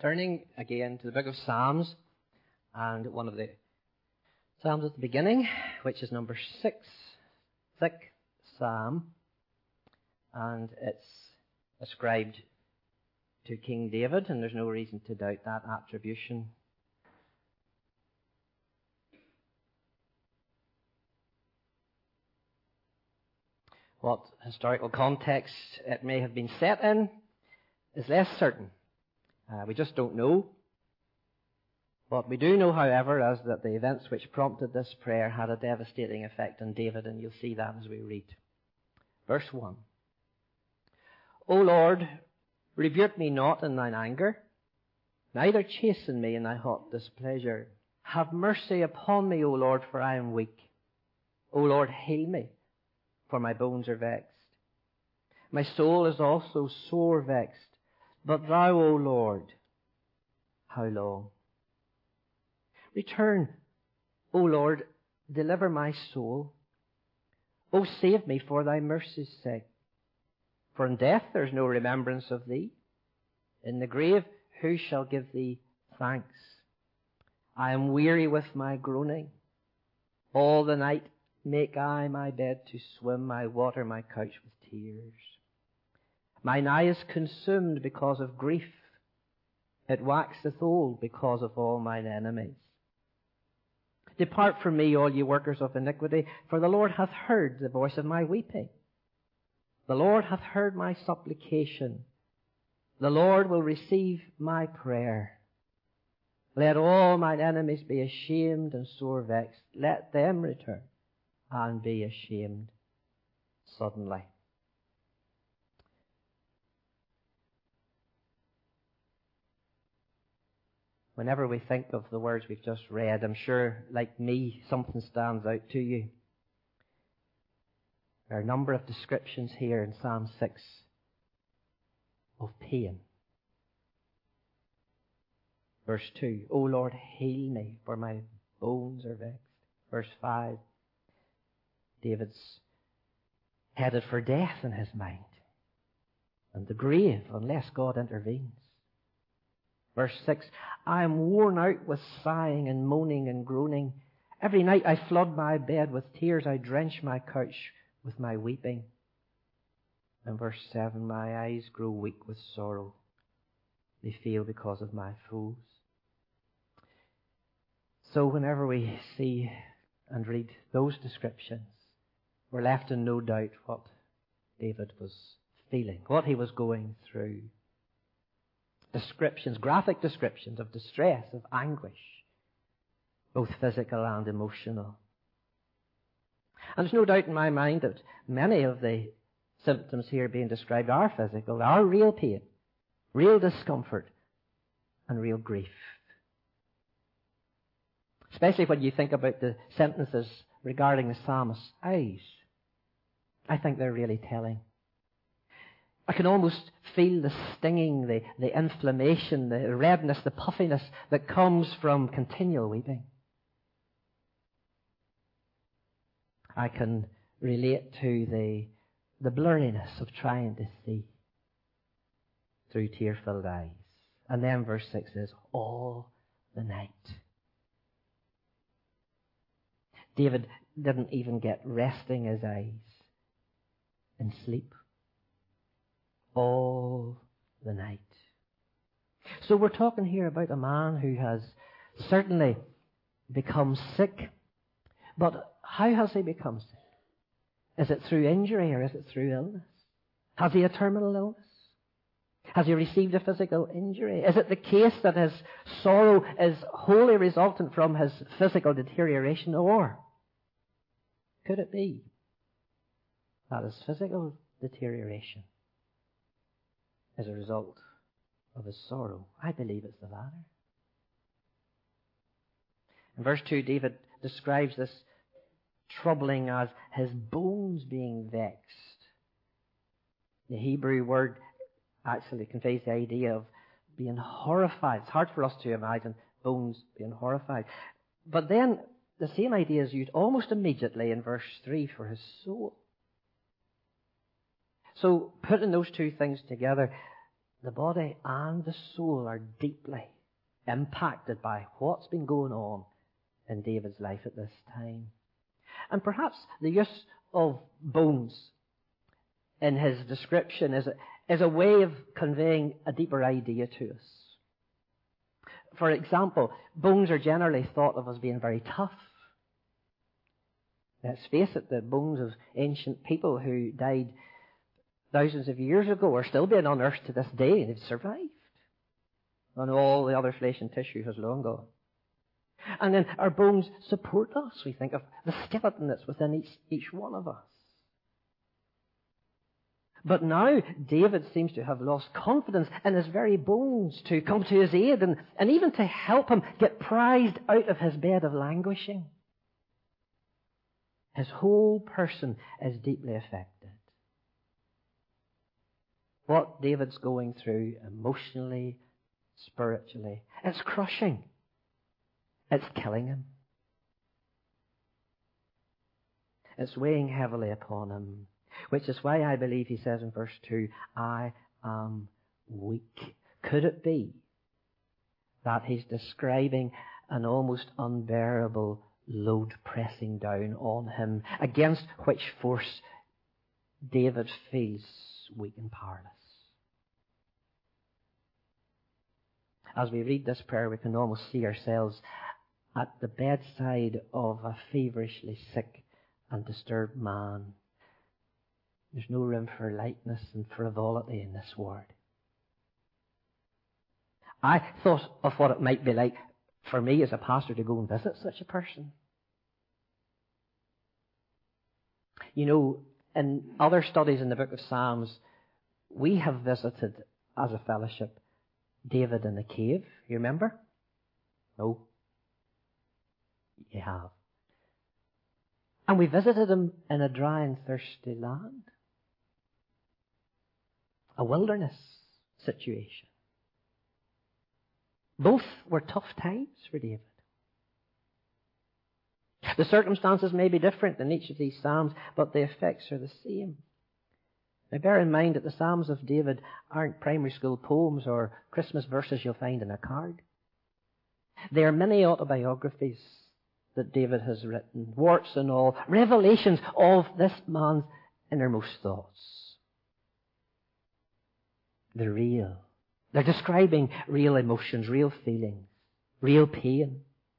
Turning again to the book of Psalms, and one of the Psalms at the beginning, which is number 6, thick Psalm, and it's ascribed to King David, and there's no reason to doubt that attribution. What historical context it may have been set in is less certain. We just don't know. What we do know, however, is that the events which prompted this prayer had a devastating effect on David, and you'll see that as we read. Verse 1. O Lord, rebuke me not in thine anger, neither chasten me in thy hot displeasure. Have mercy upon me, O Lord, for I am weak. O Lord, heal me, for my bones are vexed. My soul is also sore vexed. But thou, O Lord, how long? Return, O Lord, deliver my soul. O save me for thy mercy's sake. For in death there is no remembrance of thee. In the grave who shall give thee thanks? I am weary with my groaning. All the night make I my bed to swim, I water my couch with tears. Mine eye is consumed because of grief. It waxeth old because of all mine enemies. Depart from me, all ye workers of iniquity, for the Lord hath heard the voice of my weeping. The Lord hath heard my supplication. The Lord will receive my prayer. Let all mine enemies be ashamed and sore vexed. Let them return and be ashamed suddenly. Whenever we think of the words we've just read, I'm sure, like me, something stands out to you. There are a number of descriptions here in Psalm 6 of pain. Verse 2, O Lord, heal me, for my bones are vexed. Verse 5, David's headed for death in his mind, and the grave, unless God intervenes. Verse 6, I am worn out with sighing and moaning and groaning. Every night I flood my bed with tears. I drench my couch with my weeping. And verse 7, my eyes grow weak with sorrow. They fail because of my foes. So whenever we see and read those descriptions, we're left in no doubt what David was feeling, what he was going through. Descriptions, graphic descriptions of distress, of anguish, both physical and emotional. And there's no doubt in my mind that many of the symptoms here being described are physical, are real pain, real discomfort, and real grief. Especially when you think about the sentences regarding the psalmist's eyes. I think they're really telling. I can almost feel the stinging, the inflammation, the redness, the puffiness that comes from continual weeping. I can relate to the blurriness of trying to see through tear-filled eyes. And then verse 6 says, all the night. David didn't even get resting his eyes in sleep. All the night. So we're talking here about a man who has certainly become sick. But how has he become sick? Is it through injury or is it through illness? Has he a terminal illness? Has he received a physical injury? Is it the case that his sorrow is wholly resultant from his physical deterioration? Or could it be that his physical deterioration as a result of his sorrow? I believe it's the latter. In verse 2, David describes this troubling as his bones being vexed. The Hebrew word actually conveys the idea of being horrified. It's hard for us to imagine bones being horrified. But then the same idea is used almost immediately in verse 3 for his soul. So putting those two things together, the body and the soul are deeply impacted by what's been going on in David's life at this time. And perhaps the use of bones in his description is a way of conveying a deeper idea to us. For example, bones are generally thought of as being very tough. Let's face it, the bones of ancient people who died thousands of years ago are still being unearthed to this day. They've survived. And all the other flesh and tissue has long gone. And then our bones support us. We think of the skeleton that's within each one of us. But now David seems to have lost confidence in his very bones to come to his aid and even to help him get prized out of his bed of languishing. His whole person is deeply affected. What David's going through emotionally, spiritually, it's crushing. It's killing him. It's weighing heavily upon him. Which is why I believe he says in verse 2, I am weak. Could it be that he's describing an almost unbearable load pressing down on him, against which force David feels weak and powerless? As we read this prayer, we can almost see ourselves at the bedside of a feverishly sick and disturbed man. There's no room for lightness and frivolity in this word. I thought of what it might be like for me as a pastor to go and visit such a person. You know, in other studies in the book of Psalms, we have visited as a fellowship David in the cave. You remember? No. You have. And we visited him in a dry and thirsty land. A wilderness situation. Both were tough times for David. The circumstances may be different in each of these Psalms, but the effects are the same. Now bear in mind that the Psalms of David aren't primary school poems or Christmas verses you'll find in a card. They are many autobiographies that David has written, warts and all, revelations of this man's innermost thoughts. They're real. They're describing real emotions, real feelings, real pain.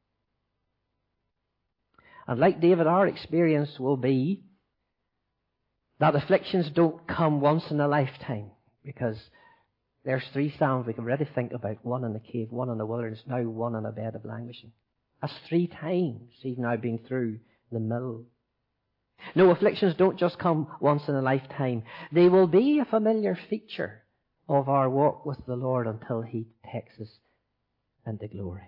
And like David, our experience will be that afflictions don't come once in a lifetime, because there's 3 Psalms we can already think about. One in the cave, one in the wilderness, now one in a bed of languishing. That's 3 times he's now been through the mill. No, afflictions don't just come once in a lifetime. They will be a familiar feature of our walk with the Lord until He takes us into glory.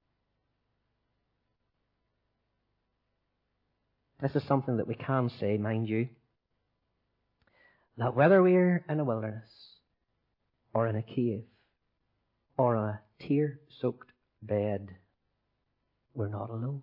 This is something that we can say, mind you, that whether we're in a wilderness or in a cave or on a tear-soaked bed, we're not alone.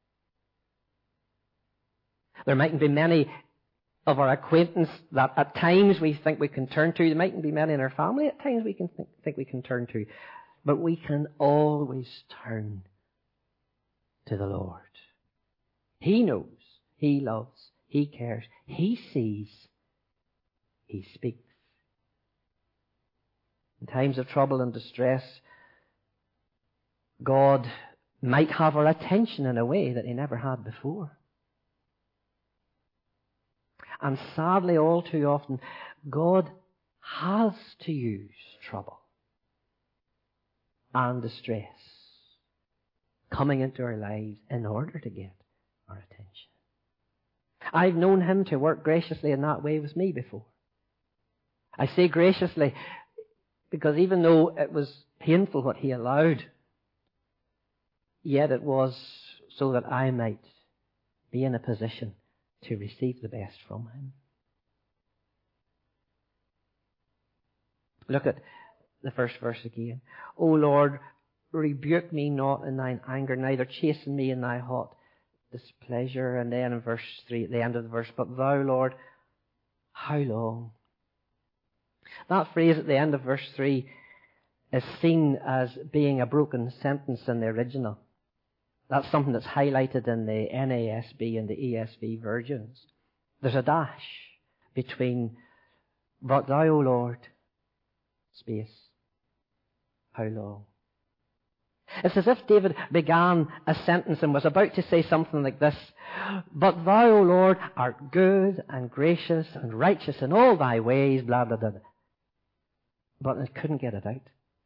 There mightn't be many of our acquaintance that at times we think we can turn to. There mightn't be many in our family at times we can think we can turn to. But we can always turn to the Lord. He knows. He loves. He cares. He sees. He speaks. In times of trouble and distress, God might have our attention in a way that He never had before. And sadly, all too often, God has to use trouble and distress coming into our lives in order to get our attention. I've known Him to work graciously in that way with me before. I say graciously because even though it was painful what He allowed, yet it was so that I might be in a position to receive the best from Him. Look at the first verse again. O Lord, rebuke me not in thine anger, neither chasten me in thy hot displeasure. And then in verse 3, at the end of the verse, but thou, Lord, how long? That phrase at the end of verse 3 is seen as being a broken sentence in the original. That's something that's highlighted in the NASB and the ESV versions. There's a dash between, but thou, O Lord, space, how long? It's as if David began a sentence and was about to say something like this, but thou, O Lord, art good and gracious and righteous in all thy ways, blah, blah, blah. But it couldn't get it out.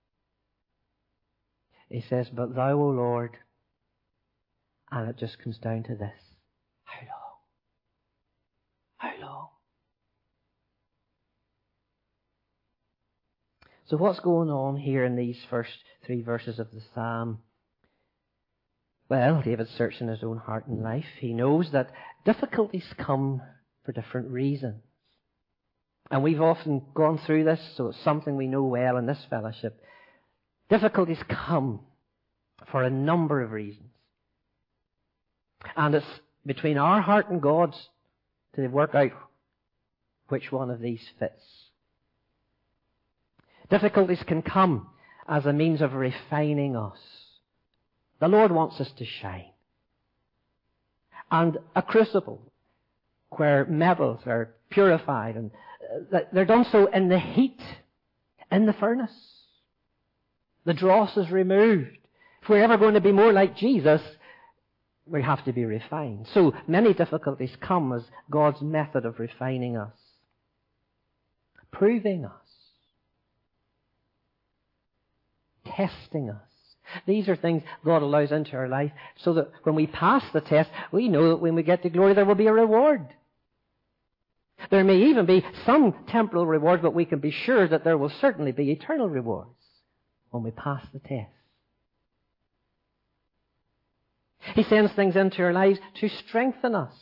He says, but thou, O Lord, and it just comes down to this. How long? How long? So what's going on here in these first 3 verses of the psalm? Well, David's searching his own heart and life. He knows that difficulties come for different reasons. And we've often gone through this, so it's something we know well in this fellowship. Difficulties come for a number of reasons. And it's between our heart and God's to work out which one of these fits. Difficulties can come as a means of refining us. The Lord wants us to shine. And a crucible where metals are purified, and they're done so in the heat, in the furnace. The dross is removed. If we're ever going to be more like Jesus, we have to be refined. So many difficulties come as God's method of refining us, proving us, testing us. These are things God allows into our life so that when we pass the test, we know that when we get to glory, there will be a reward. There may even be some temporal reward, but we can be sure that there will certainly be eternal rewards when we pass the test. He sends things into our lives to strengthen us,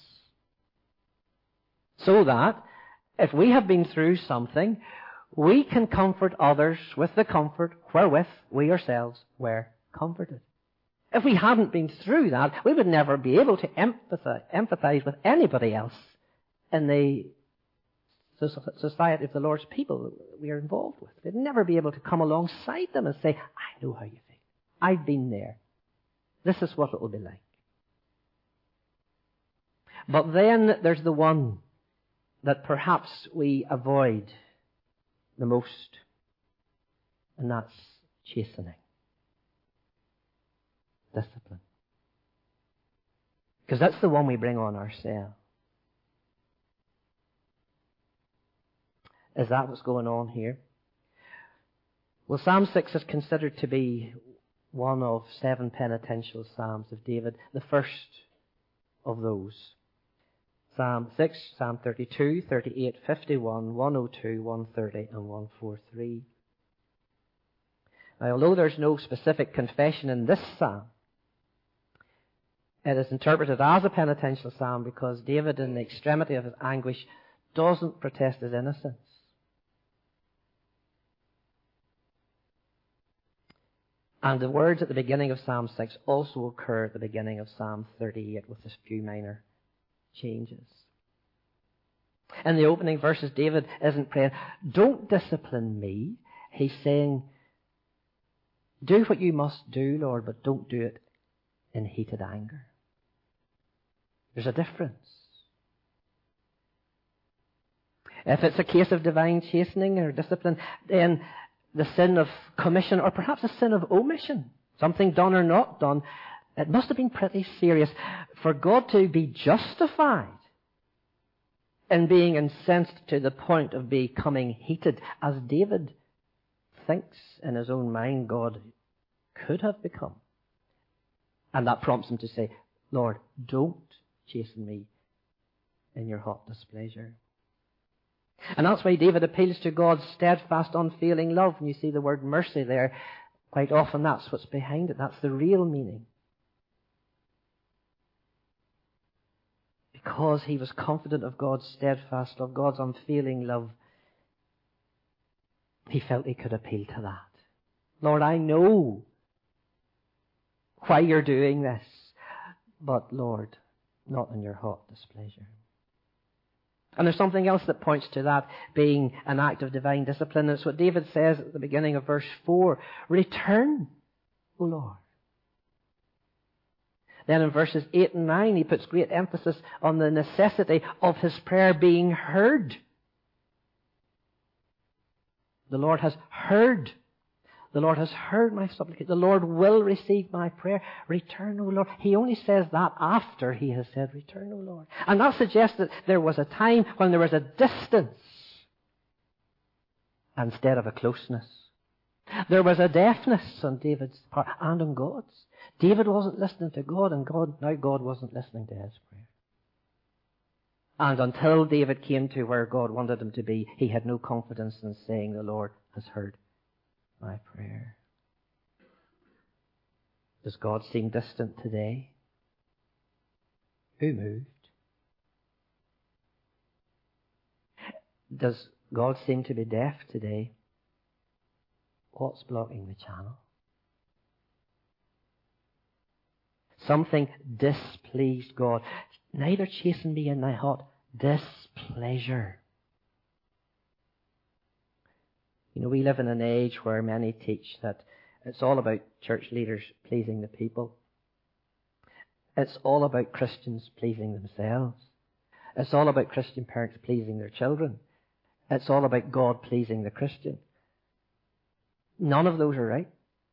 so that if we have been through something, we can comfort others with the comfort wherewith we ourselves were comforted. If we hadn't been through that, we would never be able to empathize with anybody else in the society of the Lord's people we are involved with. We'd never be able to come alongside them and say, I know how you feel. I've been there. This is what it will be like. But then there's the one that perhaps we avoid the most, and that's chastening. Discipline. Because that's the one we bring on ourselves. Is that what's going on here? Well, Psalm 6 is considered to be one of 7 penitential psalms of David, the first of those. Psalm 6, Psalm 32, 38, 51, 102, 130, and 143. Now, although there's no specific confession in this psalm, it is interpreted as a penitential psalm because David, in the extremity of his anguish, doesn't protest his innocence. And the words at the beginning of Psalm 6 also occur at the beginning of Psalm 38 with a few minor changes. In the opening verses, David isn't praying, don't discipline me. He's saying, do what you must do, Lord, but don't do it in heated anger. There's a difference. If it's a case of divine chastening or discipline, then the sin of commission, or perhaps a sin of omission, something done or not done, it must have been pretty serious for God to be justified in being incensed to the point of becoming heated, as David thinks in his own mind God could have become. And that prompts him to say, Lord, don't chasten me in your hot displeasure. And that's why David appeals to God's steadfast, unfailing love. And you see the word mercy there. Quite often that's what's behind it. That's the real meaning. Because he was confident of God's steadfast love, God's unfailing love, he felt he could appeal to that. Lord, I know why you're doing this, but Lord, not in your hot displeasure. And there's something else that points to that being an act of divine discipline. It's what David says at the beginning of verse 4. Return, O Lord. Then in verses 8 and 9, he puts great emphasis on the necessity of his prayer being heard. The Lord has heard. The Lord has heard my supplication. The Lord will receive my prayer. Return, O Lord. He only says that after he has said, return, O Lord. And that suggests that there was a time when there was a distance instead of a closeness. There was a deafness on David's part and on God's. David wasn't listening to God, and God wasn't listening to his prayer. And until David came to where God wanted him to be, he had no confidence in saying, the Lord has heard my prayer. Does God seem distant today? Who moved? Does God seem to be deaf today? What's blocking the channel? Something displeased God. Neither chasten me in thy hot displeasure. You know, we live in an age where many teach that it's all about church leaders pleasing the people. It's all about Christians pleasing themselves. It's all about Christian parents pleasing their children. It's all about God pleasing the Christian. None of those are right.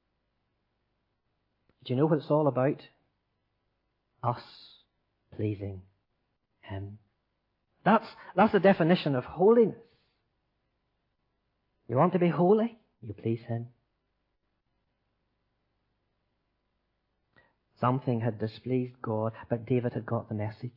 Do you know what it's all about? Us pleasing Him. That's the definition of holiness. You want to be holy? You please Him. Something had displeased God, but David had got the message.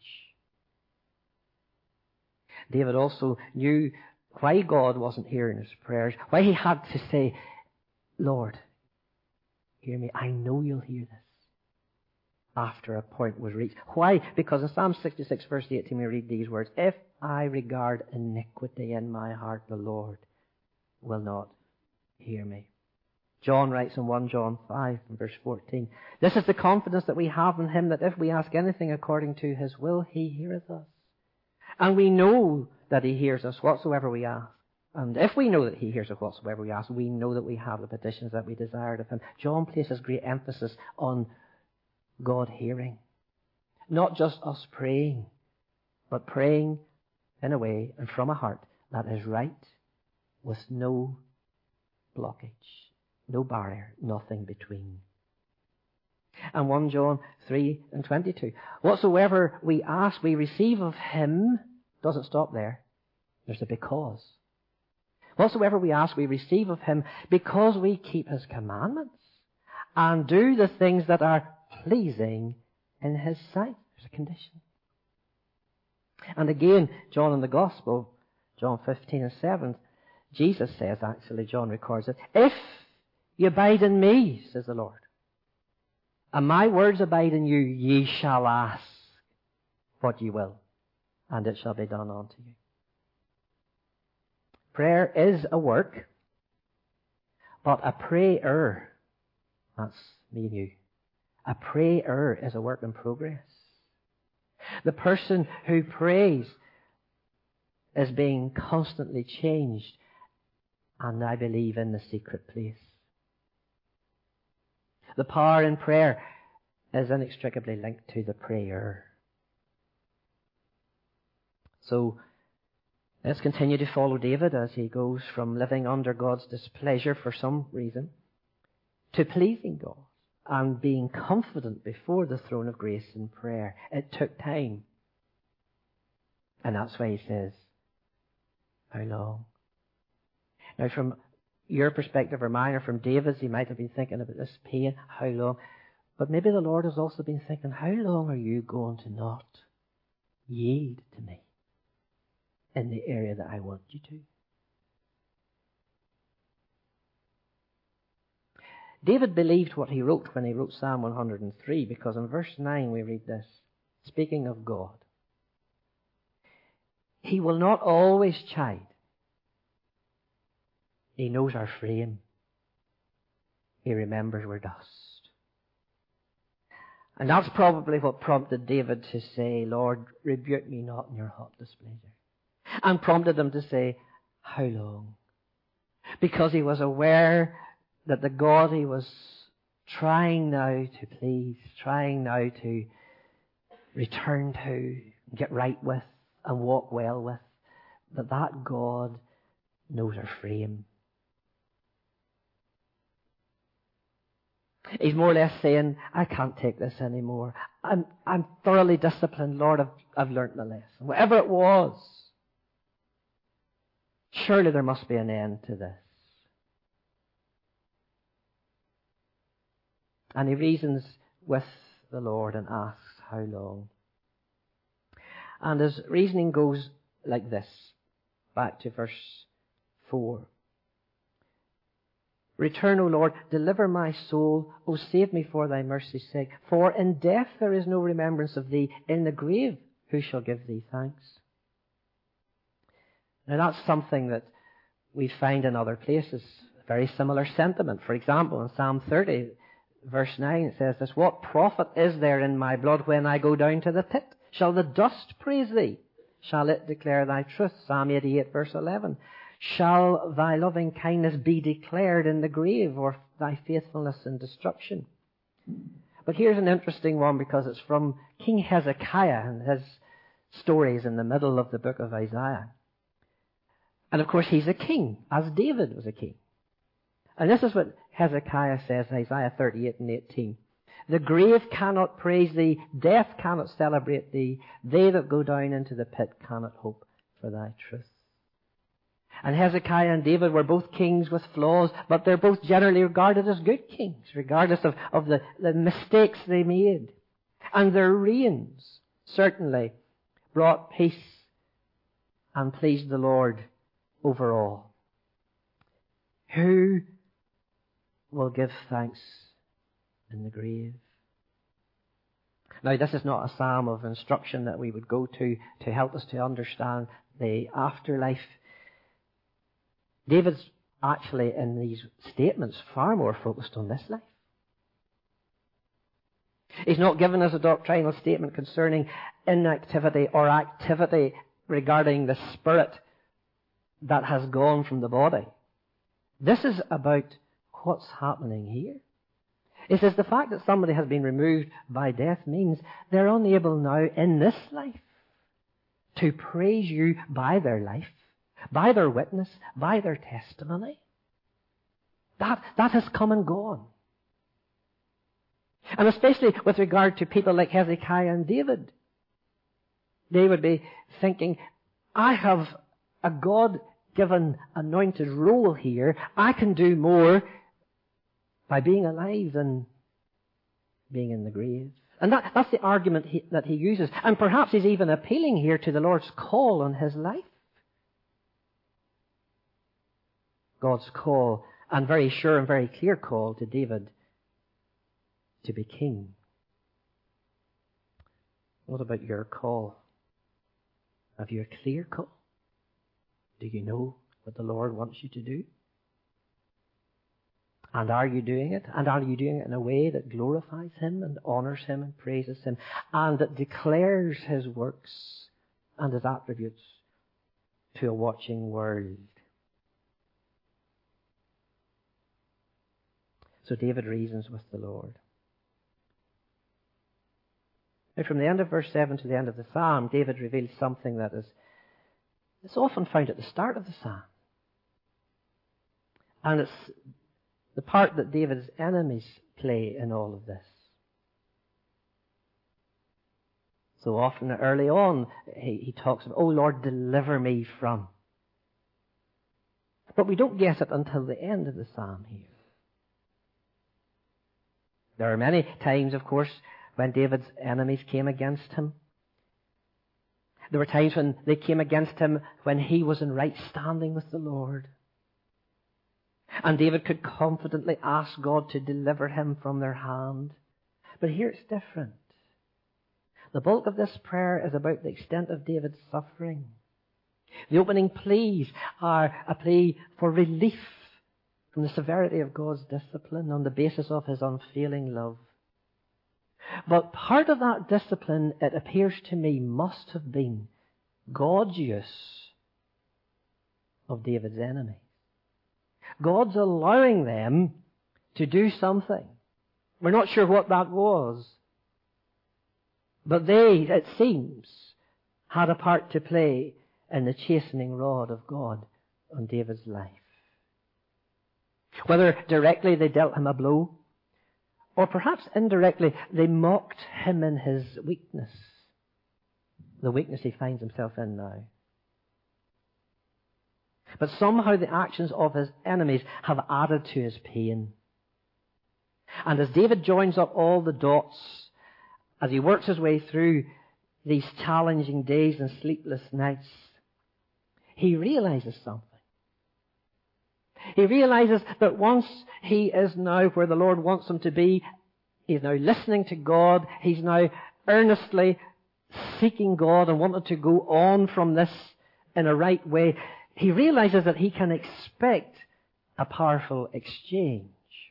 David also knew why God wasn't hearing his prayers, why he had to say, Lord, hear me. I know you'll hear this. After a point was reached. Why? Because in Psalm 66 verse 18 we read these words, if I regard iniquity in my heart, the Lord will not hear me. John writes in 1 John 5 and verse 14, this is the confidence that we have in Him, that if we ask anything according to His will, He heareth us. And we know that He hears us whatsoever we ask. And if we know that He hears us whatsoever we ask, we know that we have the petitions that we desired of Him. John places great emphasis on God hearing. Not just us praying, but praying in a way and from a heart that is right, with no blockage, no barrier, nothing between. And 1 John 3 and 22. Whatsoever we ask, we receive of Him. Doesn't stop there. There's a because. Whatsoever we ask, we receive of Him because we keep His commandments and do the things that are pleasing in His sight. There's a condition. And again, John in the Gospel, John 15 and 7, Jesus says, actually, John records it, if you abide in me, says the Lord, and my words abide in you, ye shall ask what ye will, and it shall be done unto you. Prayer is a work, but a prayer, that's me and you, a prayer is a work in progress. The person who prays is being constantly changed, and I believe in the secret place. The power in prayer is inextricably linked to the prayer. So, let's continue to follow David as he goes from living under God's displeasure for some reason to pleasing God and being confident before the throne of grace in prayer. It took time. And that's why he says, how long? Now, from your perspective or mine or from David's, he might have been thinking about this pain, how long? But maybe the Lord has also been thinking, how long are you going to not yield to me in the area that I want you to? David believed what he wrote when he wrote Psalm 103, because in verse 9 we read this, speaking of God. He will not always chide. He knows our frame. He remembers we're dust. And that's probably what prompted David to say, Lord, rebuke me not in your hot displeasure. and prompted him to say, how long? Because he was aware that the God he was trying now to please, trying now to return to, get right with, and walk well with, that God knows our frame. He's more or less saying, I can't take this anymore. I'm thoroughly disciplined, Lord. I've learnt my lesson. Whatever it was, surely there must be an end to this. And he reasons with the Lord and asks, how long? And his reasoning goes like this. Back to verse 4. Return, O Lord, deliver my soul. O save me for thy mercy's sake. For in death there is no remembrance of thee. In the grave who shall give thee thanks? Now that's something that we find in other places. A very similar sentiment. For example, in Psalm 30, verse 9, it says this, what profit is there in my blood when I go down to the pit? Shall the dust praise thee? Shall it declare thy truth? Psalm 88, verse 11. Shall thy loving kindness be declared in the grave, or thy faithfulness in destruction? But here's an interesting one, because it's from King Hezekiah and his stories in the middle of the book of Isaiah. And of course he's a king, as David was a king. And this is what Hezekiah says in Isaiah 38 and 18. The grave cannot praise thee, death cannot celebrate thee, they that go down into the pit cannot hope for thy truth. And Hezekiah and David were both kings with flaws, but they're both generally regarded as good kings, regardless of the mistakes they made. And their reigns certainly brought peace and pleased the Lord overall. Who will give thanks in the grave? Now, this is not a psalm of instruction that we would go to help us to understand the afterlife. David's actually, in these statements, far more focused on this life. He's not given us a doctrinal statement concerning inactivity or activity regarding the spirit that has gone from the body. This is about what's happening here. It says the fact that somebody has been removed by death means they're unable now in this life to praise you by their life, by their witness, by their testimony. That has come and gone. And especially with regard to people like Hezekiah and David, they would be thinking, I have a God-given anointed role here. I can do more by being alive than being in the grave. And that's the argument that he uses. And perhaps he's even appealing here to the Lord's call on his life. God's call, and very sure and very clear call to David to be king. What about your call? Have you a clear call? Do you know what the Lord wants you to do? And are you doing it? And are you doing it in a way that glorifies Him and honours Him and praises Him and that declares His works and His attributes to a watching world? So David reasons with the Lord. Now, from the end of verse 7 to the end of the psalm, David reveals something that is often found at the start of the psalm. And it's the part that David's enemies play in all of this. So often early on, he talks about, oh Lord, deliver me from. But we don't get it until the end of the psalm here. There are many times, of course, when David's enemies came against him. There were times when they came against him when he was in right standing with the Lord. And David could confidently ask God to deliver him from their hand. But here it's different. The bulk of this prayer is about the extent of David's suffering. The opening pleas are a plea for relief from the severity of God's discipline on the basis of His unfailing love. But part of that discipline, it appears to me, must have been God's use of David's enemies. God's allowing them to do something. We're not sure what that was. But they, it seems, had a part to play in the chastening rod of God on David's life. Whether directly they dealt him a blow, or perhaps indirectly they mocked him in his weakness, the weakness he finds himself in now. But somehow the actions of his enemies have added to his pain. And as David joins up all the dots, as he works his way through these challenging days and sleepless nights, he realizes something. He realizes that once he is now where the Lord wants him to be, he's now listening to God, he's now earnestly seeking God and wanting to go on from this in a right way, he realizes that he can expect a powerful exchange.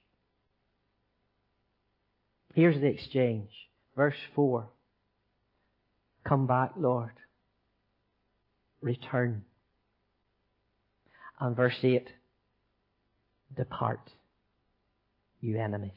Here's the exchange. Verse 4. Come back, Lord. Return. And verse 8. Depart, you enemies.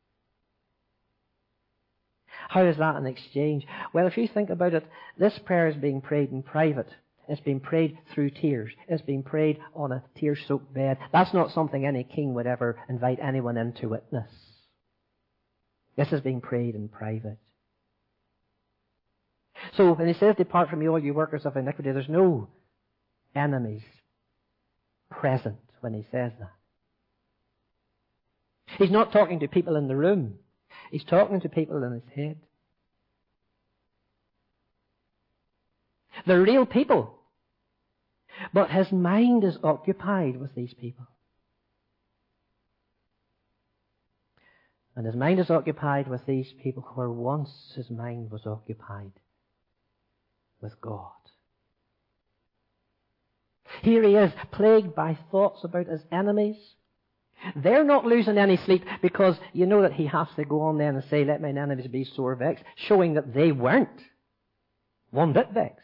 How is that an exchange? Well, if you think about it, this prayer is being prayed in private. It's being prayed through tears. It's being prayed on a tear-soaked bed. That's not something any king would ever invite anyone in to witness. This is being prayed in private. So when he says, depart from me, all you workers of iniquity, there's no enemies present when he says that. He's not talking to people in the room. He's talking to people in his head. They're real people. But his mind is occupied with these people. And his mind is occupied with these people where once his mind was occupied with God. Here he is, plagued by thoughts about his enemies. They're not losing any sleep because you know that he has to go on then and say, let mine enemies be sore vexed, showing that they weren't one bit vexed.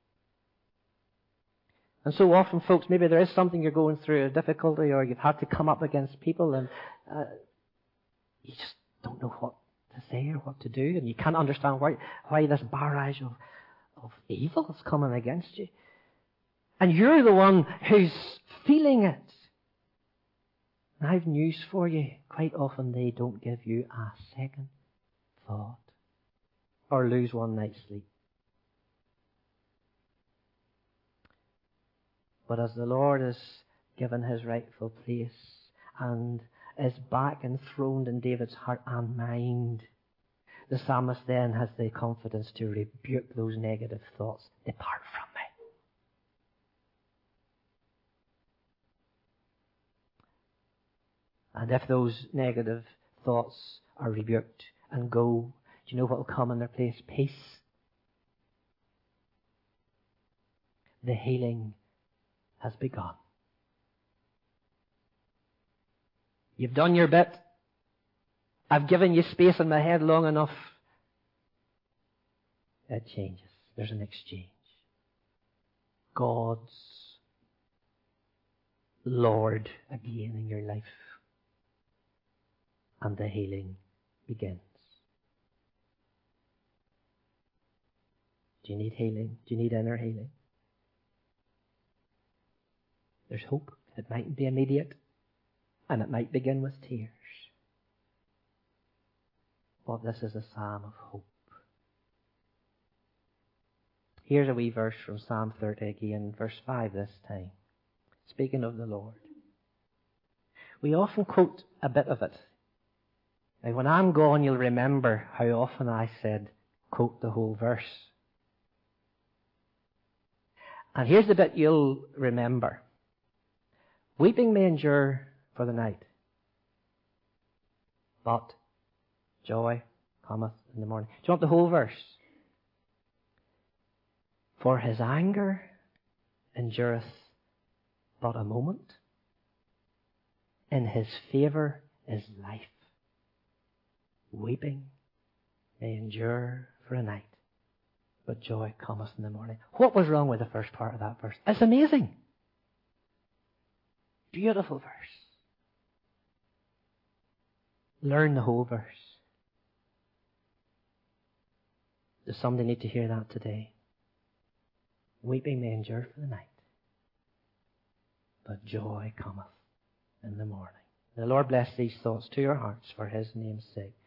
And so often, folks, maybe there is something you're going through, a difficulty, or you've had to come up against people and you just don't know what to say or what to do, and you can't understand why this barrage of evil is coming against you. And you're the one who's feeling it. And I have news for you. Quite often they don't give you a second thought or lose one night's sleep. But as the Lord is given his rightful place and is back enthroned in David's heart and mind, the psalmist then has the confidence to rebuke those negative thoughts. Depart from me. And if those negative thoughts are rebuked and go, do you know what will come in their place? Peace. The healing has begun. You've done your bit. I've given you space in my head long enough. It changes. There's an exchange. God's Lord again in your life. And the healing begins. Do you need healing? Do you need inner healing? There's hope. It mightn't be immediate, and it might begin with tears. But this is a psalm of hope. Here's a wee verse from Psalm 30 again, verse 5 this time. Speaking of the Lord. We often quote a bit of it. Now, when I'm gone, you'll remember how often I said, quote the whole verse. And here's the bit you'll remember. Weeping may endure for the night, but joy cometh in the morning. Do you want the whole verse? For his anger endureth but a moment. In his favour is life. Weeping may endure for a night, but joy cometh in the morning. What was wrong with the first part of that verse? It's amazing. Beautiful verse. Learn the whole verse. Does somebody need to hear that today? Weeping may endure for the night, but joy cometh in the morning. The Lord bless these thoughts to your hearts for His name's sake.